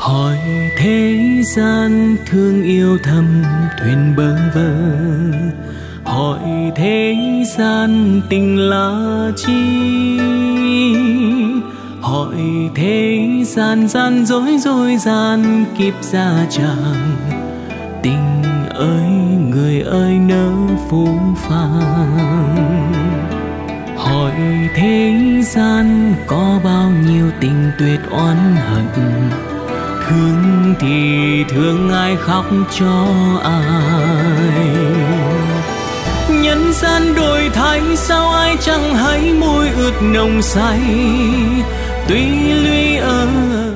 hỏi thế gian thương yêu thầm thuyền bơ vơ, hỏi thế gian tình là chi, hỏi thế gian gian dối dối gian kiếp gia tràng. Tình ơi người ơi nỡ phũ phàng, hỏi thế gian có bao nhiêu tình tuyệt oán hận, thương thì thương ai khóc cho ai. Nhân gian đổi thay sao ai chẳng hay môi ướt nồng say, tuy lụy ở